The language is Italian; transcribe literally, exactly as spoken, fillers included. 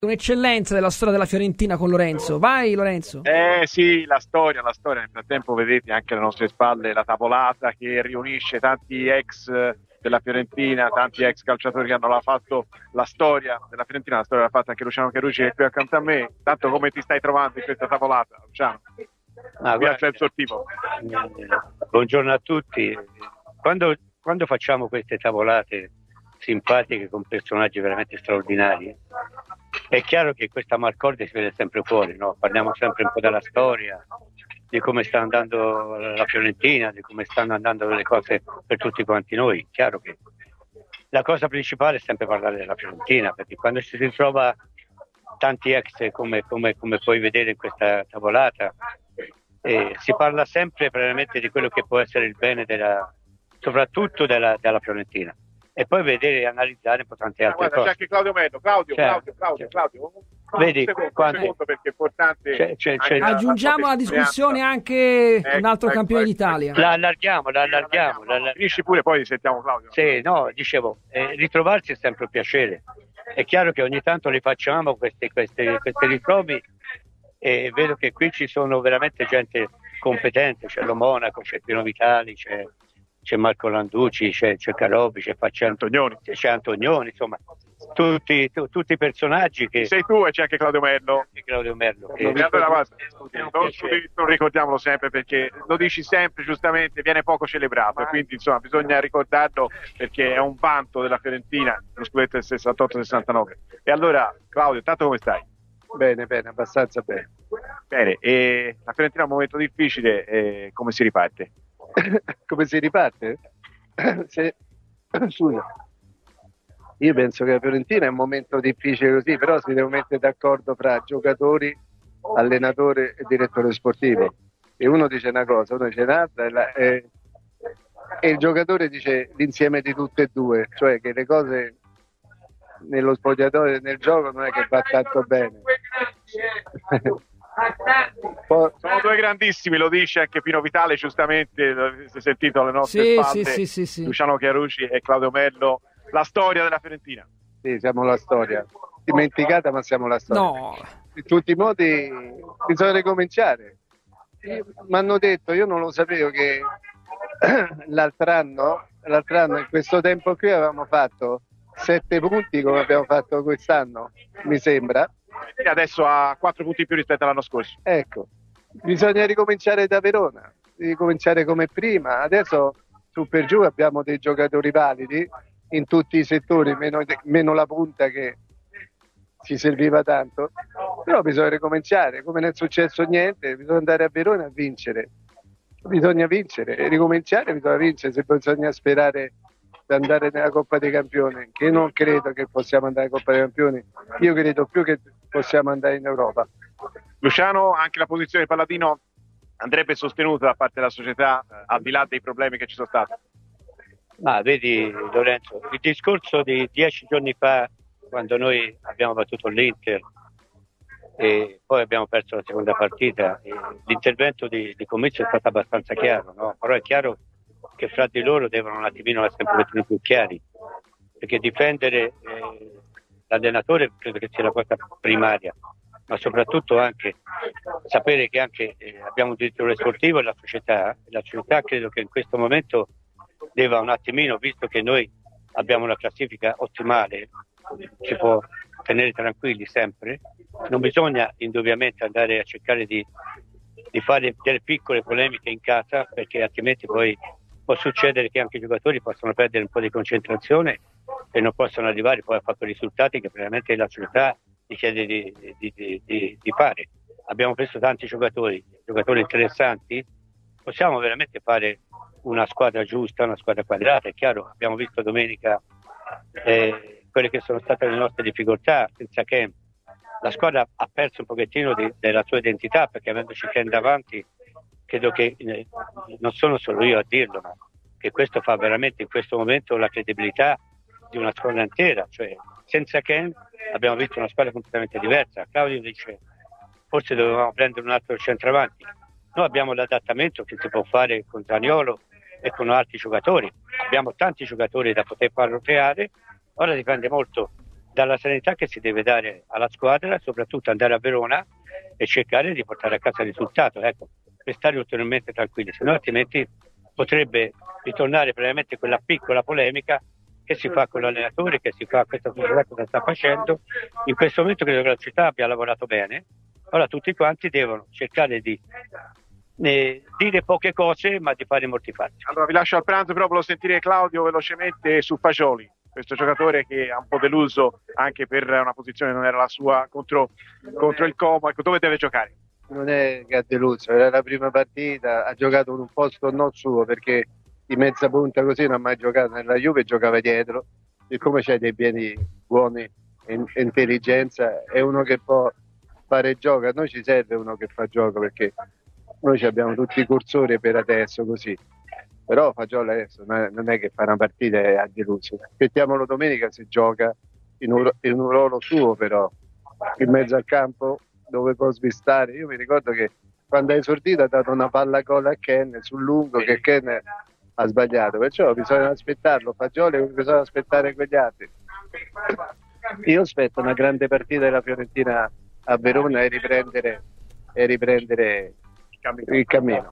Un'eccellenza della storia della Fiorentina con Lorenzo. Vai Lorenzo. Eh sì, la storia, la storia. Nel frattempo vedete anche alle nostre spalle la tavolata che riunisce tanti ex della Fiorentina, tanti ex calciatori che hanno fatto la storia della Fiorentina. La storia l'ha fatta anche Luciano Carucci, che è qui accanto a me. Tanto, come ti stai trovando in questa tavolata, Luciano? Ah, guarda, sportivo. Buongiorno a tutti. Quando, quando facciamo queste tavolate simpatiche con personaggi veramente straordinari, è chiaro che questa Marcorde si vede sempre fuori, no? Parliamo sempre un po' della storia, di come sta andando la Fiorentina, di come stanno andando le cose per tutti quanti noi. Chiaro che la cosa principale è sempre parlare della Fiorentina, perché quando ci si ritrova tanti ex come, come, come puoi vedere in questa tavolata, eh, si parla sempre veramente di quello che può essere il bene della, soprattutto della, della Fiorentina. E poi vedere e analizzare un po' tante altre guarda, cose. C'è anche Claudio Mello. Claudio, C'è, Claudio, Claudio, c'è. Claudio. Vedi, un secondo, quando... un secondo perché è importante. C'è, c'è, c'è. La, Aggiungiamo la alla discussione anche ecco, un altro ecco, campione ecco, d'Italia. La allarghiamo, la allarghiamo. La allarghiamo. Finisci pure, poi sentiamo Claudio. Sì, no, dicevo, eh, ritrovarsi è sempre un piacere. È chiaro che ogni tanto li facciamo questi, questi, questi ritrovi e vedo che qui ci sono veramente gente competente, c'è lo Monaco, c'è Pino Vitali, c'è, c'è Marco Landucci, c'è, c'è Carobi, c'è Facciano Antonioni, c'è Antonioni, insomma, tutti, tu, tutti i personaggi che... Sei tu e c'è anche Claudio Merlo. E Claudio Merlo. Che... Allora, guarda, non, non ricordiamolo sempre perché lo dici sempre giustamente, viene poco celebrato e quindi insomma bisogna ricordarlo perché è un vanto della Fiorentina, lo scudetto del sessantotto sessantanove. E allora Claudio, tanto come stai? Bene, bene, abbastanza bene. Bene, e la Fiorentina è un momento difficile, e come si riparte? Come si riparte? Se... Scusa. Io penso che la Fiorentina è un momento difficile così, però si deve mettere d'accordo fra giocatori, allenatore e direttore sportivo. E uno dice una cosa, uno dice un'altra, e, la, e, e il giocatore dice l'insieme di tutte e due, cioè che le cose nello spogliatoio e nel gioco non è che va tanto bene. Poi... Sono due grandissimi, lo dice anche Pino Vitale, giustamente, avete sentito alle nostre sì, spalle, sì, sì, sì, sì. Luciano Chiarucci e Claudio Merlo, la storia della Fiorentina. Sì, siamo la storia, dimenticata ma siamo la storia. No. In tutti i modi bisogna ricominciare. Mi hanno detto, io non lo sapevo, che l'altro anno, l'altro anno in questo tempo qui avevamo fatto sette punti come abbiamo fatto quest'anno, mi sembra. E adesso ha quattro punti in più rispetto all'anno scorso. Ecco, bisogna ricominciare da Verona, ricominciare come prima. Adesso su per giù abbiamo dei giocatori validi in tutti i settori, meno, meno la punta che ci serviva tanto, però bisogna ricominciare, come non è successo niente, bisogna andare a Verona a vincere. Bisogna vincere e ricominciare, bisogna vincere. Se bisogna sperare di andare nella Coppa dei Campioni, che non credo che possiamo andare in Coppa dei Campioni, io credo più che possiamo andare in Europa. Luciano, anche la posizione di Palladino andrebbe sostenuta da parte della società, eh, al di là dei problemi che ci sono stati. Ma vedi Lorenzo, il discorso di dieci giorni fa, quando noi abbiamo battuto l'Inter e poi abbiamo perso la seconda partita, e l'intervento di, di Comizio è stato abbastanza chiaro, no? Però è chiaro che fra di loro devono un attimino essere un pochettino più chiari, perché difendere eh, l'allenatore credo che sia la cosa primaria, ma soprattutto anche sapere che anche eh, abbiamo un direttore sportivo e la società, e la società credo che in questo momento deve un attimino, visto che noi abbiamo una classifica ottimale, ci può tenere tranquilli sempre, non bisogna indubbiamente andare a cercare di, di fare delle piccole polemiche in casa, perché altrimenti poi può succedere che anche i giocatori possano perdere un po' di concentrazione e non possono arrivare poi a fare risultati che veramente la società gli chiede di, di, di, di, di fare. Abbiamo preso tanti giocatori, giocatori interessanti, possiamo veramente fare una squadra giusta, una squadra quadrata. È chiaro, abbiamo visto domenica eh, quelle che sono state le nostre difficoltà senza Ken. La squadra ha perso un pochettino di, della sua identità, perché avendoci Ken davanti, credo che eh, non sono solo io a dirlo, ma che questo fa veramente in questo momento la credibilità di una squadra intera. Cioè, senza Ken abbiamo visto una squadra completamente diversa. Claudio dice forse dovevamo prendere un altro centravanti. Noi abbiamo l'adattamento che si può fare con Zaniolo e con altri giocatori, abbiamo tanti giocatori da poter far roteare. Ora dipende molto dalla serenità che si deve dare alla squadra, soprattutto andare a Verona e cercare di portare a casa il risultato, ecco, per stare ulteriormente tranquilli, se no altrimenti potrebbe ritornare probabilmente quella piccola polemica che si fa con l'allenatore, che si fa questa società, cosa sta facendo. In questo momento credo che la società abbia lavorato bene, ora tutti quanti devono cercare di eh, dire poche cose ma di fare molti fatti. Allora vi lascio al pranzo, però volevo sentire Claudio velocemente su Fagioli, questo giocatore che ha un po' deluso anche per una posizione che non era la sua contro, contro il Como, ecco, dove deve giocare? Non è che ha deluso, era la prima partita, ha giocato in un posto non suo perché di mezza punta così non ha mai giocato nella Juve, giocava dietro, siccome c'hai dei piedi buoni e intelligenza, è uno che può fare gioco, a noi ci serve uno che fa gioco perché noi abbiamo tutti i cursori per adesso così, però Fagioli adesso non è che fa una partita e ha deluso, aspettiamolo domenica se gioca in un, in un ruolo suo, però in mezzo al campo dove può svistare. Io mi ricordo che quando ha esordito ha dato una palla gol a Ken sul lungo che Ken ha sbagliato, perciò bisogna aspettarlo Fagioli, bisogna aspettare quegli altri. Io aspetto una grande partita della Fiorentina a Verona e riprendere, e riprendere il cammino.